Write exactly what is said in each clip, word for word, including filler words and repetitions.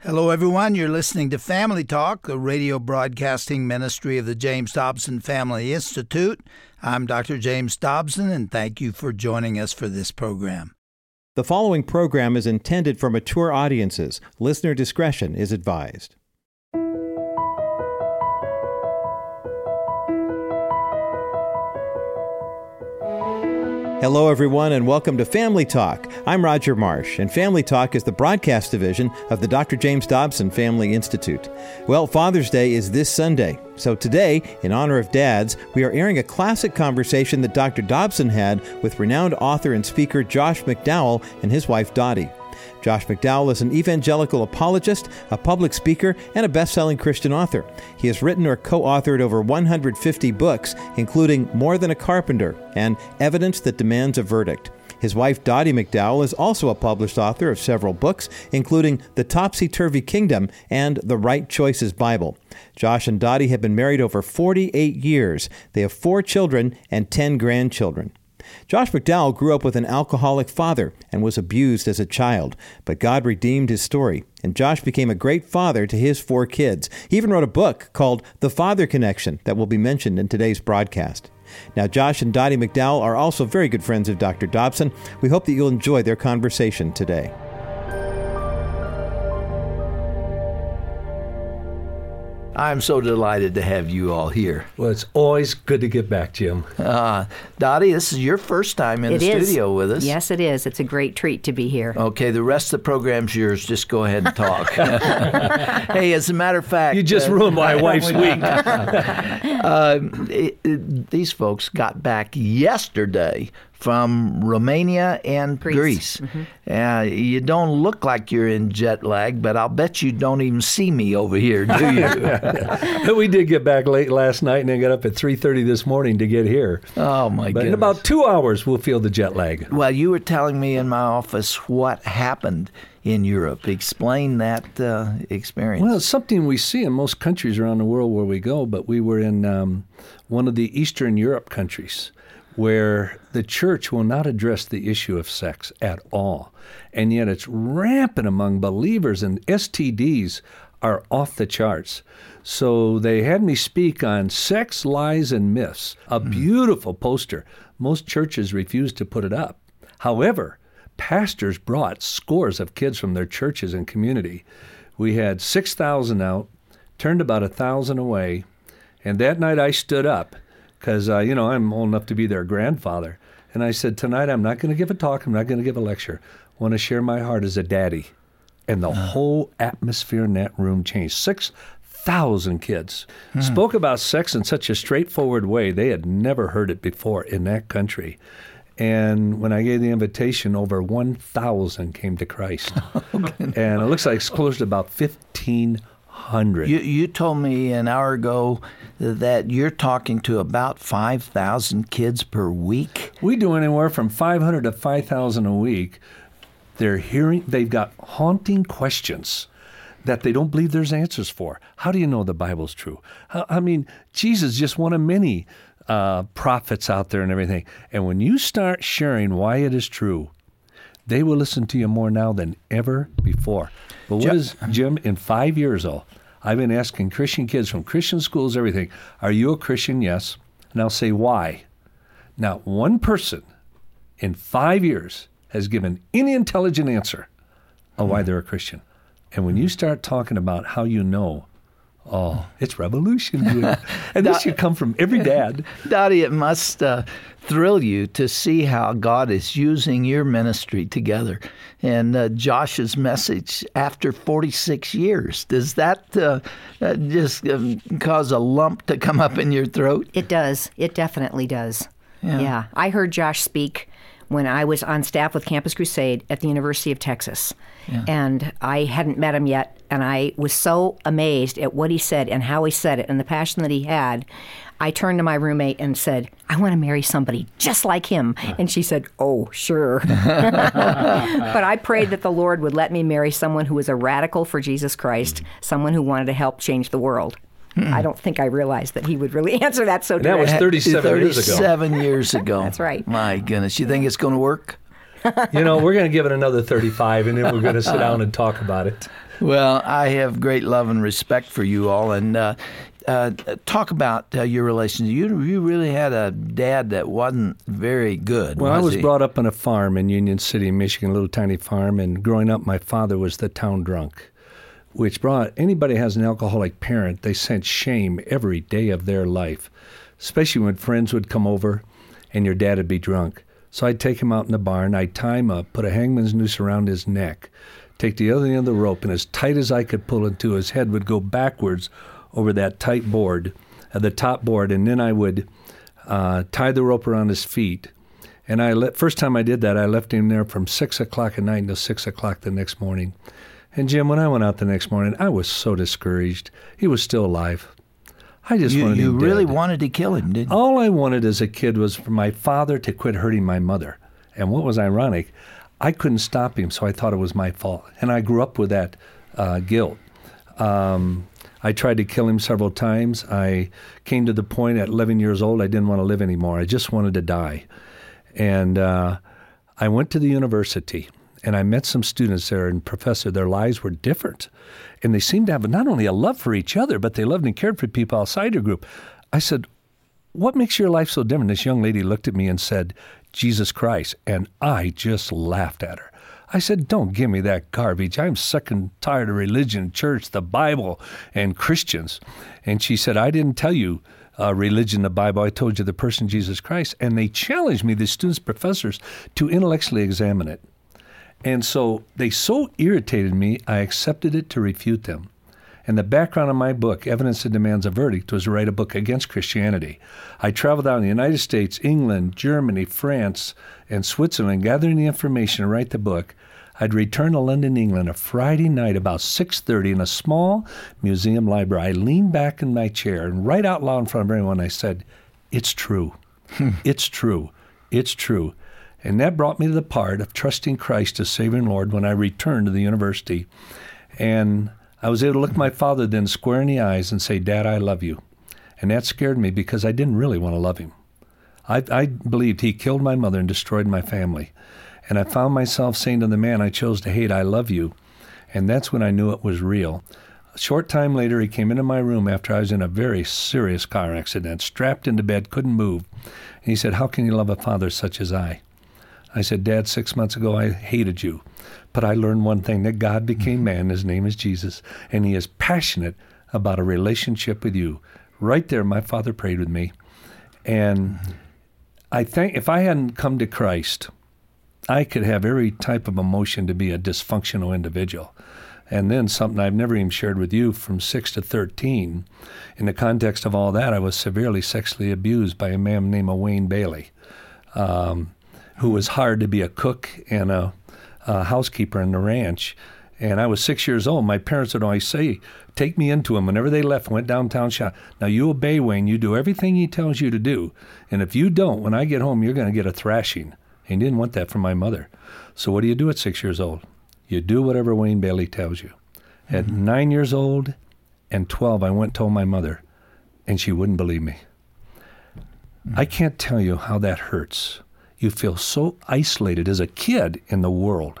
Hello, everyone. You're listening to Family Talk, the radio broadcasting ministry of the James Dobson Family Institute. I'm Doctor James Dobson, and thank you for joining us for this program. The following program is intended for mature audiences. Listener discretion is advised. Hello, everyone, and welcome to Family Talk. I'm Roger Marsh, and Family Talk is the broadcast division of the Doctor James Dobson Family Institute. Well, Father's Day is this Sunday, so today, in honor of dads, we are airing a classic conversation that Doctor Dobson had with renowned author and speaker Josh McDowell and his wife Dottie. Josh McDowell is an evangelical apologist, a public speaker, and a best-selling Christian author. He has written or co-authored over one hundred fifty books, including More Than a Carpenter and Evidence That Demands a Verdict. His wife, Dottie McDowell, is also a published author of several books, including The Topsy-Turvy Kingdom and The Right Choices Bible. Josh and Dottie have been married over forty-eight years. They have four children and ten grandchildren. Josh McDowell grew up with an alcoholic father and was abused as a child, but God redeemed his story, and Josh became a great father to his four kids. He even wrote a book called The Father Connection that will be mentioned in today's broadcast. Now, Josh and Dottie McDowell are also very good friends of Doctor Dobson. We hope that you'll enjoy their conversation today. I'm so delighted to have you all here. Well, it's always good to get back, Jim. Uh, Dottie, this is your first time in it the is. studio with us. Yes, it is. It's a great treat to be here. Okay, the rest of the program's yours. Just go ahead and talk. Hey, as a matter of fact... You just uh, ruined my wife's week. uh, it, it, these folks got back yesterday from Romania and Greece. Greece. Mm-hmm. Uh, you don't look like you're in jet lag, but I'll bet you don't even see me over here, do you? We did get back late last night and then got up at three thirty this morning to get here. Oh, my but goodness. In about two hours, we'll feel the jet lag. Well, you were telling me in my office what happened in Europe. Explain that uh, experience. Well, it's something we see in most countries around the world where we go, but we were in um, one of the Eastern Europe countries where the church will not address the issue of sex at all. And yet it's rampant among believers, and S T Ds are off the charts. So they had me speak on Sex, Lies, and Myths, a mm. beautiful poster. Most churches refused to put it up. However, pastors brought scores of kids from their churches and community. We had six thousand out, turned about one thousand away, and that night I stood up, because, uh, you know, I'm old enough to be their grandfather. And I said, tonight I'm not going to give a talk. I'm not going to give a lecture. I want to share my heart as a daddy. And the uh. whole atmosphere in that room changed. six thousand kids hmm. spoke about sex in such a straightforward way. They had never heard it before in that country. And when I gave the invitation, over one thousand came to Christ. And it looks like it's close to about fifteen hundred. You, you told me an hour ago that you're talking to about five thousand kids per week. We do anywhere from five hundred to five thousand a week. They're hearing, they've got haunting questions that they don't believe there's answers for. How do you know the Bible's true? I mean, Jesus is just one of many uh, prophets out there and everything. And when you start sharing why it is true, they will listen to you more now than ever before. But what is, Jim, in five years, oh, I've been asking Christian kids from Christian schools, everything, are you a Christian? Yes. And I'll say, why? Not one person in five years has given any intelligent answer of why they're a Christian. And when you start talking about how you know, oh, it's revolution. And this should come from every dad. Dottie, it must uh, thrill you to see how God is using your ministry together. And uh, Josh's message after forty-six years, does that uh, uh, just uh, cause a lump to come up in your throat? It does. It definitely does. Yeah. yeah. I heard Josh speak when I was on staff with Campus Crusade at the University of Texas. Yeah. And I hadn't met him yet, and I was so amazed at what he said and how he said it and the passion that he had. I turned to my roommate and said, I want to marry somebody just like him. And she said, oh, sure. But I prayed that the Lord would let me marry someone who was a radical for Jesus Christ, someone who wanted to help change the world. Hmm. I don't think I realized that he would really answer that so directly. That was thirty-seven years ago. thirty-seven years ago. That's right. My goodness. You think it's going to work? You know, we're going to give it another thirty-five, and then we're going to sit down and talk about it. Well, I have great love and respect for you all, and uh, uh, talk about uh, your relationship. You you really had a dad that wasn't very good. Well, was I was he? brought up on a farm in Union City, Michigan, a little tiny farm, and growing up, my father was the town drunk, which brought anybody who has an alcoholic parent, they sense shame every day of their life, especially when friends would come over and your dad would be drunk. So I'd take him out in the barn, I'd tie him up, put a hangman's noose around his neck, take the other end of the rope, and as tight as I could pull it to, his head would go backwards over that tight board, uh, the top board, and then I would uh, tie the rope around his feet. And I let, first time I did that, I left him there from six o'clock at night until six o'clock the next morning. And Jim, when I went out the next morning, I was so discouraged. He was still alive. I just you, wanted you him really dead. wanted to kill him, didn't you? All I wanted as a kid was for my father to quit hurting my mother. And what was ironic, I couldn't stop him, so I thought it was my fault. And I grew up with that uh, guilt. Um, I tried to kill him several times. I came to the point at eleven years old I didn't want to live anymore. I just wanted to die. And uh, I went to the university, and I met some students there, and professor, their lives were different. And they seemed to have not only a love for each other, but they loved and cared for people outside their group. I said, what makes your life so different? This young lady looked at me and said, Jesus Christ. And I just laughed at her. I said, don't give me that garbage. I'm sick and tired of religion, church, the Bible, and Christians. And she said, I didn't tell you uh, religion, the Bible. I told you the person Jesus Christ. And they challenged me, the students, professors, to intellectually examine it. And so they so irritated me, I accepted it to refute them. And the background of my book, Evidence That Demands a Verdict, was to write a book against Christianity. I traveled out in the United States, England, Germany, France, and Switzerland, gathering the information to write the book. I'd return to London, England, a Friday night about six thirty in a small museum library. I leaned back in my chair and right out loud in front of everyone, I said, it's true. It's true. It's true. And that brought me to the part of trusting Christ as Savior and Lord when I returned to the university. And I was able to look my father then square in the eyes and say, Dad, I love you. And that scared me because I didn't really want to love him. I, I believed he killed my mother and destroyed my family. And I found myself saying to the man I chose to hate, I love you. And that's when I knew it was real. A short time later, he came into my room after I was in a very serious car accident, strapped into bed, couldn't move. And he said, how can you love a father such as I? I said, Dad, six months ago, I hated you. But I learned one thing, that God became man. His name is Jesus. And he is passionate about a relationship with you. Right there, my father prayed with me. And I think if I hadn't come to Christ, I could have every type of emotion to be a dysfunctional individual. And then something I've never even shared with you, from six to thirteen, in the context of all that, I was severely sexually abused by a man named Wayne Bailey. Um, who was hired to be a cook and a, a housekeeper in the ranch. And I was six years old. My parents would always say, take me into him. Whenever they left, went downtown, shop. Now, you obey Wayne. You do everything he tells you to do. And if you don't, when I get home, you're going to get a thrashing. And he didn't want that from my mother. So what do you do at six years old? You do whatever Wayne Bailey tells you. Mm-hmm. At nine years old and twelve, I went and told my mother, and she wouldn't believe me. Mm-hmm. I can't tell you how that hurts. You feel so isolated as a kid in the world.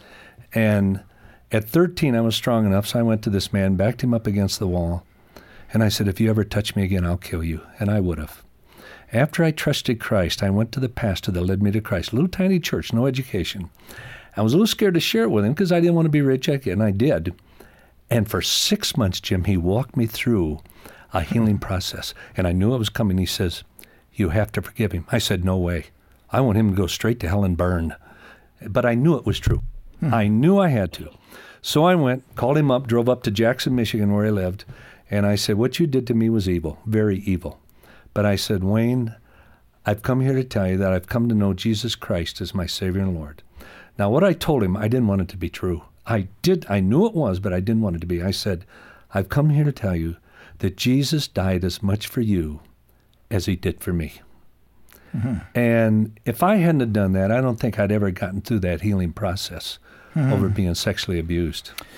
And at thirteen, I was strong enough, so I went to this man, backed him up against the wall, and I said, if you ever touch me again, I'll kill you. And I would have. After I trusted Christ, I went to the pastor that led me to Christ, a little tiny church, no education. I was a little scared to share it with him because I didn't want to be rich, and I did. And for six months, Jim, he walked me through a healing process, and I knew it was coming. He says, you have to forgive him. I said, no way. I want him to go straight to hell and burn. But I knew it was true. Hmm. I knew I had to. So I went, called him up, drove up to Jackson, Michigan, where he lived, and I said, what you did to me was evil, very evil. But I said, Wayne, I've come here to tell you that I've come to know Jesus Christ as my Savior and Lord. Now, what I told him, I didn't want it to be true. I did. I knew it was, but I didn't want it to be. I said, I've come here to tell you that Jesus died as much for you as he did for me. Mm-hmm. And if I hadn't have done that, I don't think I'd ever gotten through that healing process mm-hmm. over being sexually abused.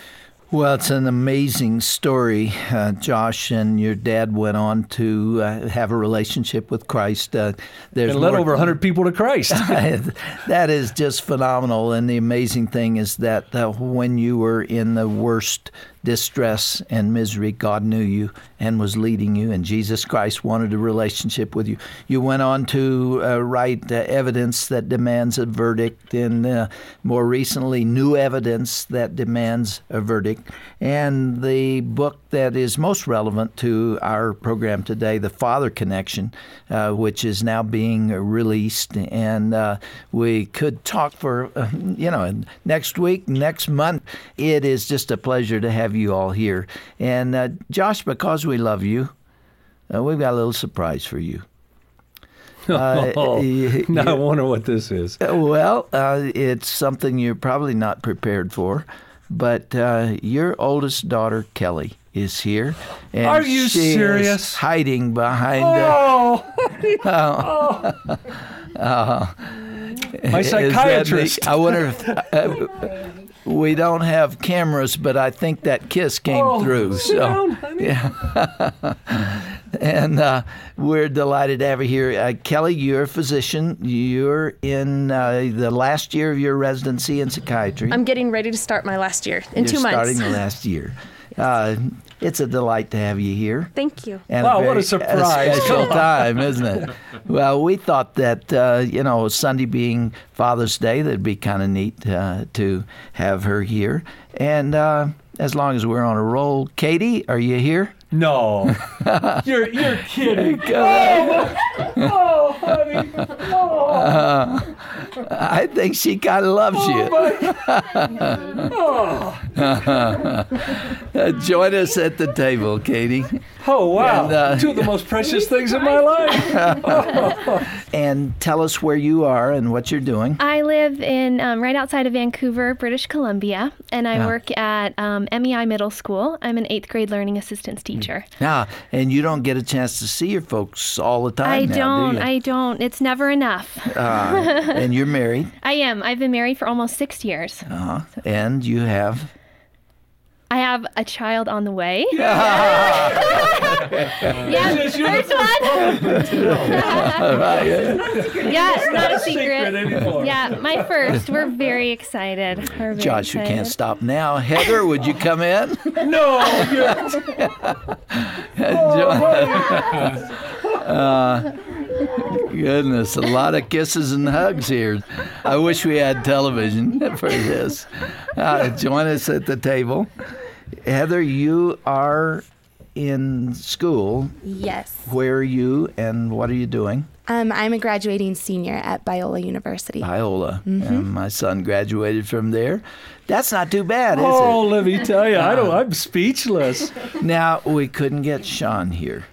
Well, it's an amazing story. Uh, Josh and your dad went on to uh, have a relationship with Christ. Uh, there's and led more- over one hundred people to Christ. That is just phenomenal. And the amazing thing is that uh, when you were in the worst distress and misery, God knew you and was leading you, and Jesus Christ wanted a relationship with you. You went on to uh, write uh, Evidence That Demands a Verdict, and uh, more recently, New Evidence That Demands a Verdict. And the book that is most relevant to our program today, The Father Connection, uh, which is now being released. And uh, we could talk for, uh, you know, next week, next month. It is just a pleasure to have you all here. And uh, Josh, because we love you, uh, we've got a little surprise for you. Uh, oh, y- now I y- wonder what this is. Well, uh, it's something you're probably not prepared for, but uh, your oldest daughter, Kelly, is here. And Are you she serious? Is hiding behind. Uh, Oh, uh, my is that psychiatrist. the- I wonder if uh, we don't have cameras, but I think that kiss came Oh, through. sit down, honey. yeah. And uh, we're delighted to have you here. Uh, Kelly, you're a physician. You're in uh, the last year of your residency in psychiatry. I'm getting ready to start my last year in You're two months. starting the last year. Uh, it's a delight to have you here. Thank you. And Wow, what very a surprise. special Come on. time, isn't it? Well, we thought that, uh, you know, Sunday being Father's Day, that'd be kind of neat uh, to have her here. And uh, as long as we're on a roll, Katie, are you here? No, you're you're kidding. Oh, oh, honey. Oh, Uh, I think she kind of loves you. oh. Uh, join us at the table, Katie. Oh, wow. And, uh, Two of the most precious things in my life. And tell us where you are and what you're doing. I live in um, right outside of Vancouver, British Columbia, and I Yeah. work at um, M E I Middle School. I'm an eighth grade learning assistance teacher. Now, and you don't get a chance to see your folks all the time I now, don't. do you? I don't. It's never enough. Uh, and you're married, I am. I've been married for almost six years. uh, and you have. I have a child on the way. yeah, first one. yeah, it's not a secret. anymore. Yeah, my first. We're very excited. We're very Josh, you excited. can't stop now. Heather, would you come in? No, you're, uh, goodness, a lot of kisses and hugs here. I wish we had television for this. Uh, join us at the table. Heather, you are in school. Yes. Where are you and what are you doing? Um, I'm a graduating senior at Biola University. Biola. Um, my son graduated from there. That's not too bad, is oh, let me tell you, I don't. I'm speechless. it? Now, we couldn't get Sean here,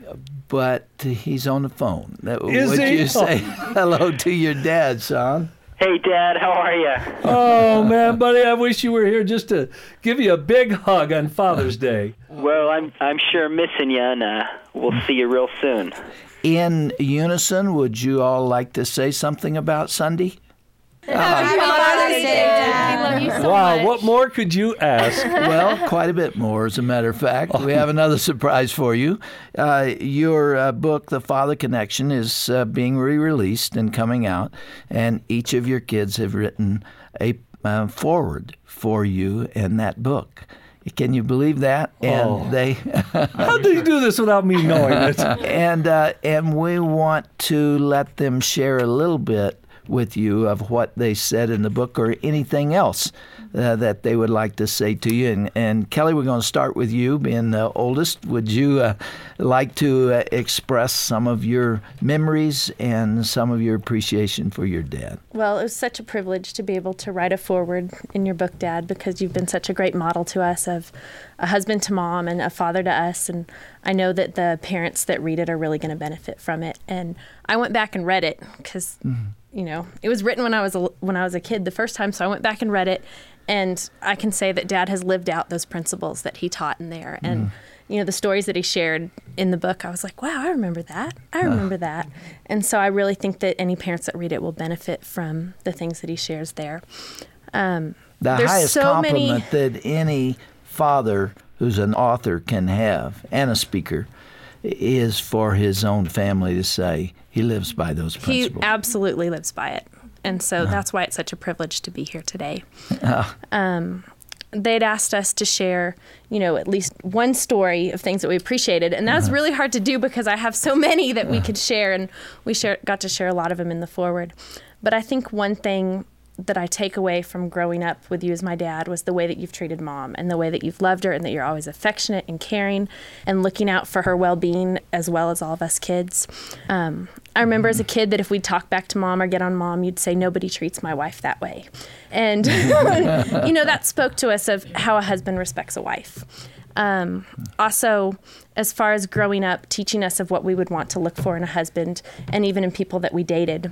but he's on the phone. Is Would he? you say hello to your dad, Sean? Hey, Dad, how are you? Oh man, buddy, I wish you were here just to give you a big hug on Father's Day. Well, I'm I'm sure missing you, and uh, we'll see you real soon. In unison, would you all like to say something about Sunday? Happy Father's Day, Dad. We love you so Wow, much. what more could you ask? Well, quite a bit more, as a matter of fact. We have another surprise for you. Uh, your uh, book, The Father Connection, is uh, being re-released and coming out, and each of your kids have written a uh, foreword for you in that book. Can you believe that? And Oh. they How did you do this without me knowing it? and uh, and we want to let them share a little bit with you of what they said in the book or anything else uh, that they would like to say to you. And, and Kelly, we're going to start with you, being the oldest. Would you uh, like to uh, express some of your memories and some of your appreciation for your dad? Well, it was such a privilege to be able to write a foreword in your book, Dad, because you've been such a great model to us of a husband to mom and a father to us. And I know that the parents that read it are really going to benefit from it. And I went back and read it because, mm-hmm. you know, it was written when I was a, when I was a kid the first time. So I went back and read it. And I can say that Dad has lived out those principles that he taught in there. And, mm. you know, the stories that he shared in the book, I was like, wow, I remember that. I remember uh. that. And so I really think that any parents that read it will benefit from the things that he shares there. Um, the highest so compliment many... that any father who's an author can have and a speaker is for his own family to say he lives by those principles. He absolutely lives by it. And so that's why it's such a privilege to be here today. Uh, Um, they'd asked us to share, you know, at least one story of things that we appreciated. And that was really hard to do because I have so many that we could share, and we share, got to share a lot of them in the foreword. But I think one thing that I take away from growing up with you as my dad was the way that you've treated Mom, and the way that you've loved her, and that you're always affectionate and caring and looking out for her well-being as well as all of us kids. Um, I remember as a kid that if we'd talk back to Mom or get on Mom, you'd say, nobody treats my wife that way. And, you know, that spoke to us of how a husband respects a wife. Um, also, as far as growing up, teaching us of what we would want to look for in a husband, and even in people that we dated,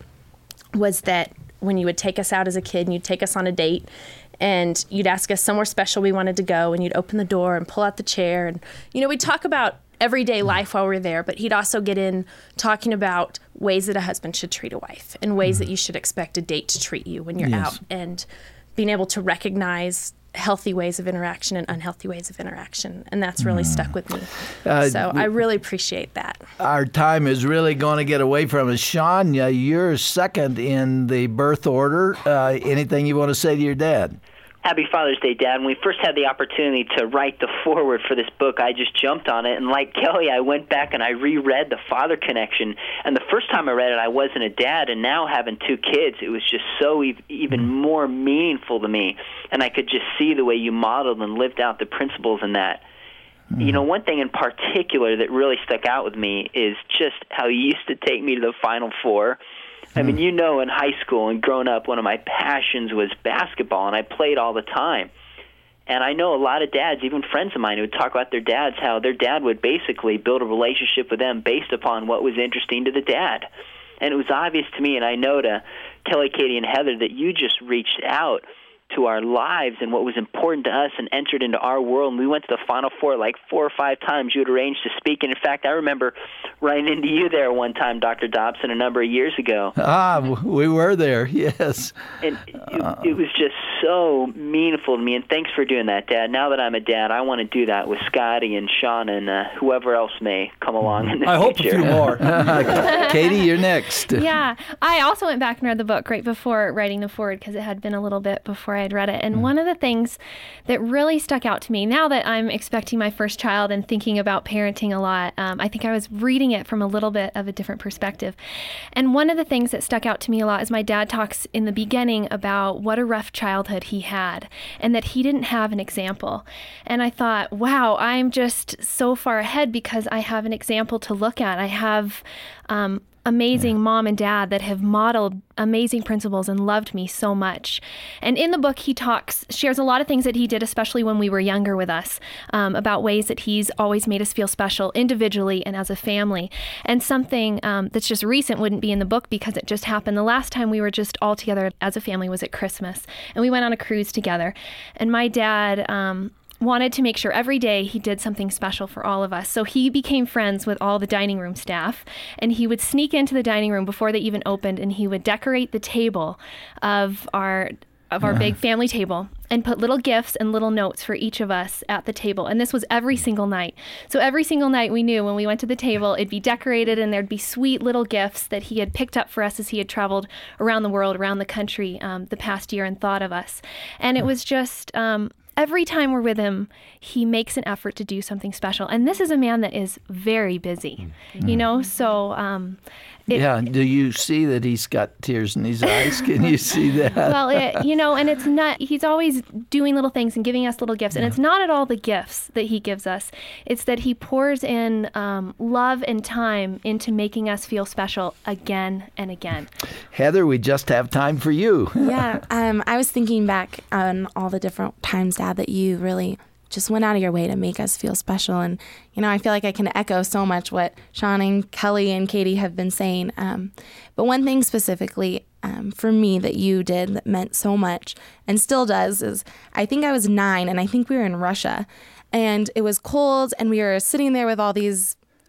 was that when you would take us out as a kid and you'd take us on a date and you'd ask us somewhere special we wanted to go, and you'd open the door and pull out the chair, and, you know, we'd talk about everyday life while we were there, but he'd also get in talking about ways that a husband should treat a wife and ways mm-hmm. that you should expect a date to treat you when you're yes. out, and being able to recognize healthy ways of interaction and unhealthy ways of interaction. And that's really mm. stuck with me. Uh, so I really appreciate that. Our time is really going to get away from us. Sean, uh, you're second in the birth order. Uh, anything you want to say to your dad? Happy Father's Day, Dad. When we first had the opportunity to write the foreword for this book, I just jumped on it. And like Kelly, I went back and I reread The Father Connection. And the first time I read it, I wasn't a dad. And now having two kids, it was just so e- even more meaningful to me. And I could just see the way you modeled and lived out the principles in that. Mm. You know, one thing in particular that really stuck out with me is just how you used to take me to the Final Four. I mean, you know, in high school and growing up, one of my passions was basketball, and I played all the time. And I know a lot of dads, even friends of mine, who would talk about their dads, how their dad would basically build a relationship with them based upon what was interesting to the dad. And it was obvious to me, and I know to Kelly, Katie, and Heather, that you just reached out to our lives and what was important to us and entered into our world. And we went to the Final Four like four or five times. You had arranged to speak. And in fact, I remember running into you there one time, Doctor Dobson, a number of years ago. Ah, we were there, yes. And it, uh, it was just so meaningful to me. And thanks for doing that, Dad. Now that I'm a dad, I want to do that with Scotty and Sean and uh, whoever else may come along in the I future. hope a few more. Katie, you're next. Yeah, I also went back and read the book right before writing the foreword because it had been a little bit before I had read it. And mm. one of the things that really stuck out to me, now that I'm expecting my first child and thinking about parenting a lot, um, I think I was reading it from a little bit of a different perspective. And one of the things that stuck out to me a lot is my dad talks in the beginning about what a rough childhood he had and that he didn't have an example. And I thought, wow, I'm just so far ahead because I have an example to look at. I have um, amazing yeah. mom and dad that have modeled amazing principles and loved me so much. And in the book, he talks, shares a lot of things that he did, especially when we were younger with us, um, about ways that he's always made us feel special individually and as a family. And something um, that's just recent wouldn't be in the book because it just happened. The last time we were just all together as a family was at Christmas. And we went on a cruise together. And my dad um, wanted to make sure every day he did something special for all of us. So he became friends with all the dining room staff, and he would sneak into the dining room before they even opened, and he would decorate the table of our of our big family table and put little gifts and little notes for each of us at the table. And this was every single night. So every single night we knew when we went to the table, it'd be decorated and there'd be sweet little gifts that he had picked up for us as he had traveled around the world, around the country um, the past year and thought of us. And it was just... Um, Every time we're with him, he makes an effort to do something special. And this is a man that is very busy, mm-hmm. you know, so... Um, it, yeah, do you see that he's got tears in his eyes? Can you see that? Well, it, you know, and it's not... He's always doing little things and giving us little gifts. And yeah. it's not at all the gifts that he gives us. It's that he pours in um, love and time into making us feel special again and again. Heather, we just have time for you. Yeah, um, I was thinking back on all the different times, Dad, that you really just went out of your way to make us feel special. And, you know, I feel like I can echo so much what Sean and Kelly and Katie have been saying. Um, but one thing specifically um, for me that you did that meant so much and still does is I think I was nine and I think we were in Russia and it was cold and we were sitting there with all these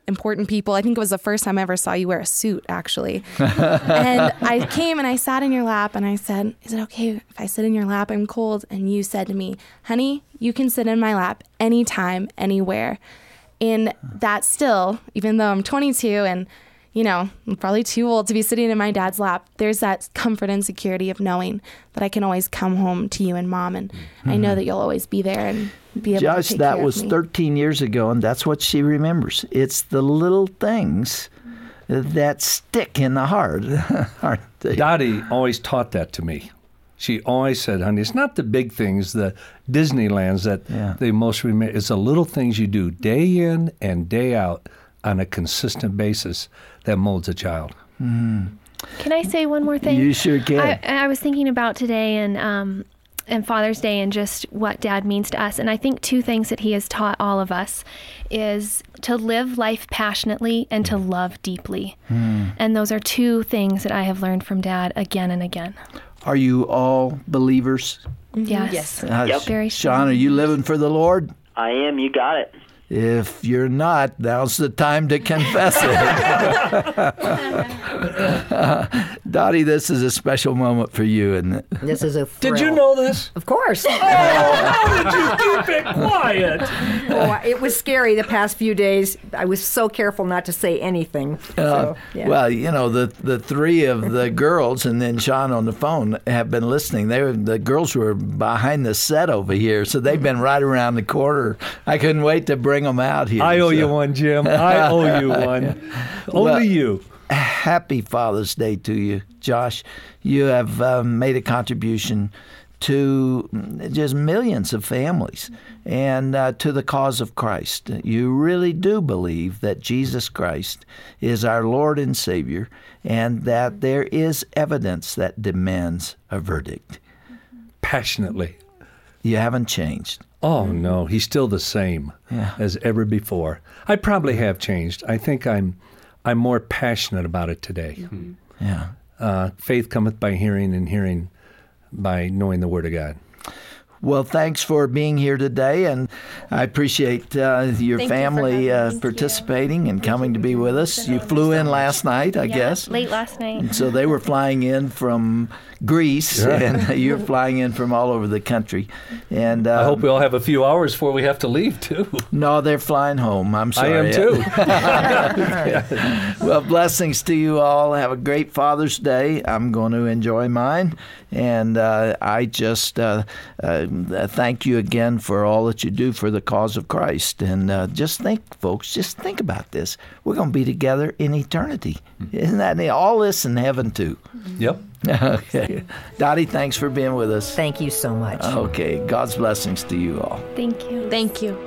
important people. I think it was the first time I ever saw you wear a suit, actually. And I came and I sat in your lap and I said, is it okay if I sit in your lap? I'm cold. And you said to me, honey, you can sit in my lap anytime, anywhere. And that still, even though I'm twenty-two and, you know, I'm probably too old to be sitting in my dad's lap, there's that comfort and security of knowing that I can always come home to you and Mom, and mm-hmm. I know that you'll always be there and be able Josh, to take that care was of me. thirteen years ago, and that's what she remembers. It's the little things that stick in the heart, aren't they? Dottie always taught that to me. She always said, honey, it's not the big things, the Disneylands that yeah. they most remember. It's the little things you do day in and day out on a consistent basis that molds a child. Mm. Can I say one more thing? You sure can. I, I was thinking about today and um, and Father's Day and just what Dad means to us. And I think two things that he has taught all of us is to live life passionately and to love deeply. Mm. And those are two things that I have learned from Dad again and again. Are you all believers? Yes. Yes. Uh, Yep. Very Sean, are you living for the Lord? I am. You got it. If you're not, now's the time to confess it. Dottie, this is a special moment for you, isn't it? This is a thrill. Did you know this? Of course. Oh, how did you keep it quiet? Oh, it was scary the past few days. I was so careful not to say anything. So, Uh, yeah. Well, you know, the the three of the girls and then Sean on the phone have been listening. They were, the girls were behind the set over here, so they've been right around the corner. I couldn't wait to bring them out here. I owe so. you one, Jim. I owe you one. Well, Only you. Happy Father's Day to you, Josh. You have um, made a contribution to just millions of families and uh, to the cause of Christ. You really do believe that Jesus Christ is our Lord and Savior and that there is evidence that demands a verdict. Passionately. You haven't changed. Oh, no. He's still the same Yeah. as ever before. I probably have changed. I think I'm I'm more passionate about it today. Mm-hmm. Yeah. Uh, faith cometh by hearing, and hearing by knowing the Word of God. Well, thanks for being here today, and I appreciate uh, your Thank you for family having uh, me. participating and coming to be with us. You flew in last night, I Yeah, guess. late last night. So they were flying in from Greece, Yeah. and you're flying in from all over the country. And uh, I hope we all have a few hours before we have to leave, too. No, they're flying home. I'm I sorry. am, too. Well, blessings to you all. Have a great Father's Day. I'm going to enjoy mine. And uh, I just uh, uh, thank you again for all that you do for the cause of Christ. And uh, just think, folks, just think about this. We're going to be together in eternity. Isn't that neat? All this in heaven, too. Yep. Okay. Dottie, thanks for being with us. Thank you so much. Okay. God's blessings to you all. Thank you. Thank you.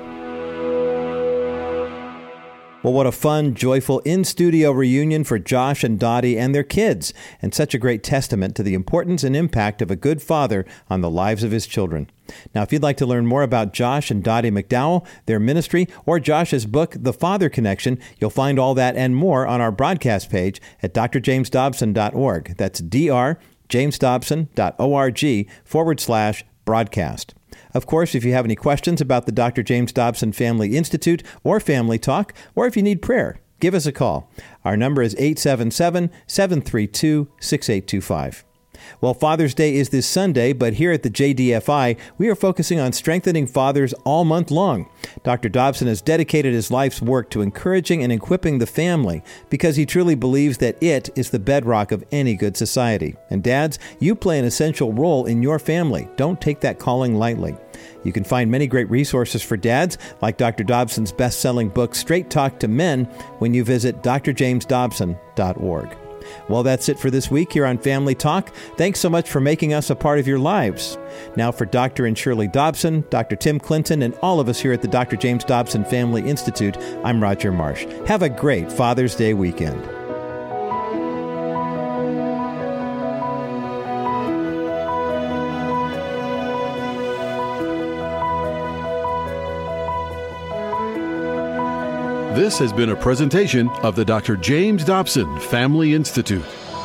Well, what a fun, joyful in-studio reunion for Josh and Dottie and their kids, and such a great testament to the importance and impact of a good father on the lives of his children. Now, if you'd like to learn more about Josh and Dottie McDowell, their ministry, or Josh's book, The Father Connection, you'll find all that and more on our broadcast page at d r james dobson dot org. That's drjamesdobson.org forward slash broadcast. Of course, if you have any questions about the Doctor James Dobson Family Institute or Family Talk, or if you need prayer, give us a call. Our number is eight seven seven, seven three two, six eight two five. Well, Father's Day is this Sunday, but here at the J D F I, we are focusing on strengthening fathers all month long. Doctor Dobson has dedicated his life's work to encouraging and equipping the family because he truly believes that it is the bedrock of any good society. And dads, you play an essential role in your family. Don't take that calling lightly. You can find many great resources for dads, like Doctor Dobson's best-selling book, Straight Talk to Men, when you visit d r james dobson dot org. Well, that's it for this week here on Family Talk. Thanks so much for making us a part of your lives. Now for Doctor and Shirley Dobson, Doctor Tim Clinton, and all of us here at the Doctor James Dobson Family Institute, I'm Roger Marsh. Have a great Father's Day weekend. This has been a presentation of the Doctor James Dobson Family Institute.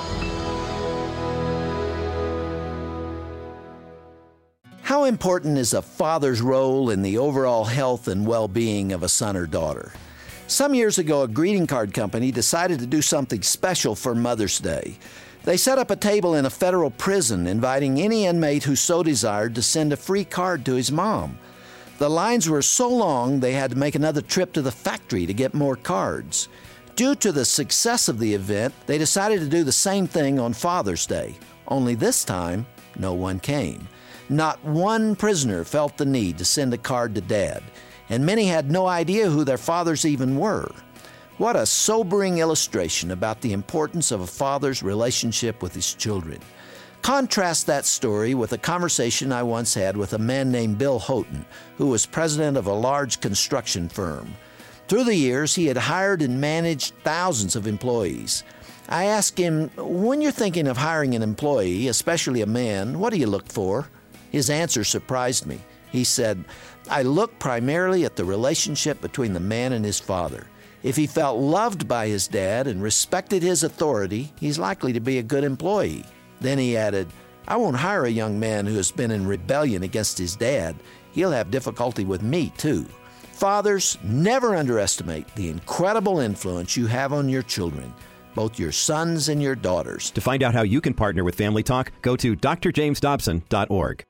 How important is a father's role in the overall health and well-being of a son or daughter? Some years ago, a greeting card company decided to do something special for Mother's Day. They set up a table in a federal prison, inviting any inmate who so desired to send a free card to his mom. The lines were so long they had to make another trip to the factory to get more cards. Due to the success of the event, they decided to do the same thing on Father's Day. Only this time, no one came. Not one prisoner felt the need to send a card to Dad, and many had no idea who their fathers even were. What a sobering illustration about the importance of a father's relationship with his children. Contrast that story with a conversation I once had with a man named Bill Houghton, who was president of a large construction firm. Through the years, he had hired and managed thousands of employees. I asked him, when you're thinking of hiring an employee, especially a man, what do you look for? His answer surprised me. He said, I look primarily at the relationship between the man and his father. If he felt loved by his dad and respected his authority, he's likely to be a good employee. Then he added, I won't hire a young man who has been in rebellion against his dad. He'll have difficulty with me, too. Fathers, never underestimate the incredible influence you have on your children, both your sons and your daughters. To find out how you can partner with Family Talk, go to d r james dobson dot org.